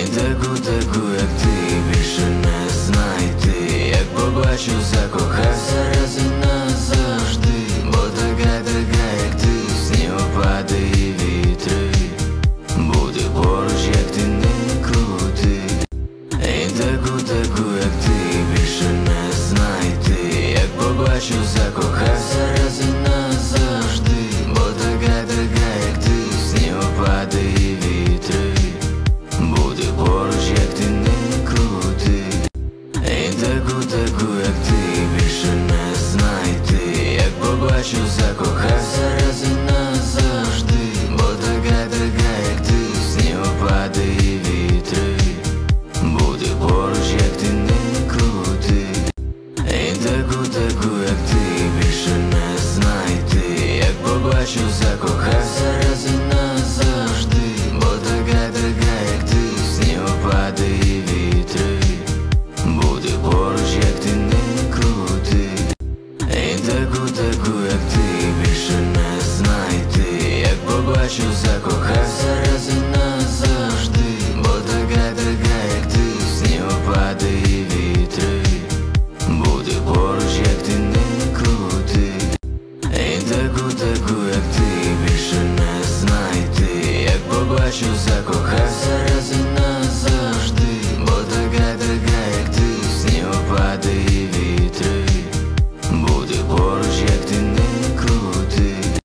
таку, як ти, більше не знайти. Як побачу, закохався раз і назавжди. Бо така, як ти, снігопади і вітри. Буде поруч, як ти не крути. І таку, як ти, більше не знайти. Як побачу, закохався раз і назавжди. Бо така, як ти, снігопади і вітри. Буде поруч, як ти не крути. І таку, як ти, більше не знайти. Як побачу, закохався раз і назавжди. Бо така, як ти, снігопади і вітри. Буде поруч, як ти не крути. І таку, як ти, більше не знайти. Як побачу, закохався раз і назавжди. Бо така, як ти, снігопади і вітри. Буде поруч, як ти не крути. І таку, як ти, більше не знайти. Як побачу, закохався